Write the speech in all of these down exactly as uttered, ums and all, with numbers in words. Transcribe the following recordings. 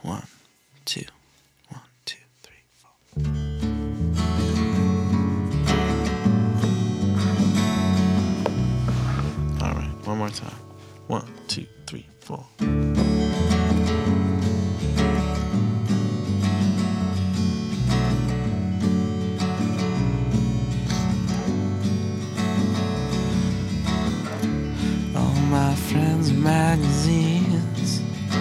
One, two, one, two, three, four. All right, one more time. One, two, three, four. All my friends' magazines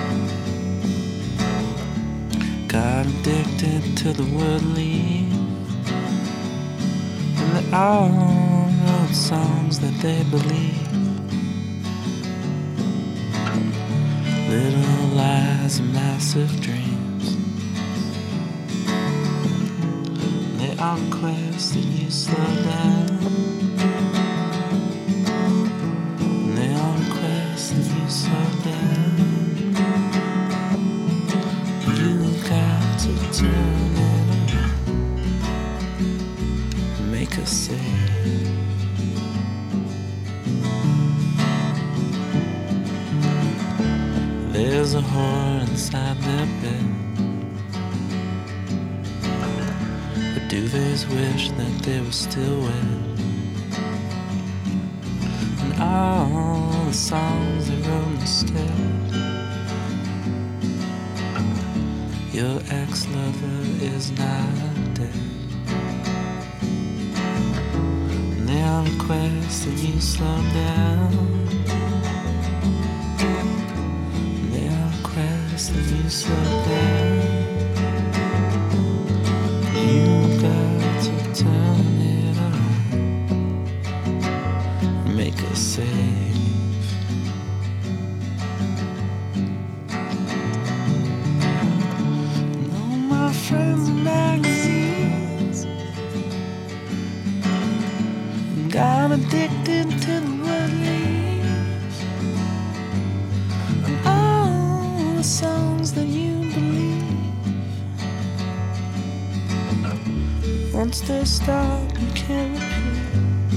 got addicted to the word leave, and they all wrote songs that they believe. Little lies and massive dreams. They all request that you slow down. They all request that you slow down. You got to turn it around. Make a save. There's a whore inside their bed. The duvets wish that they were still wet. And all the songs they wrote instead. Your ex-lover is not dead. And they all request that you slow down. That you slow down. You got to turn it around. Make a save. And all my friends in magazines got addicted to the word leaves. And all the songs that you believe, once they start, you can't repeat.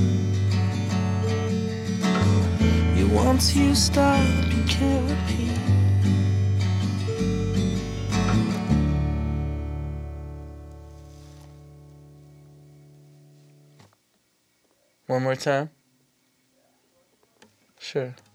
You once you stop, you can't repeat. One more time? Sure.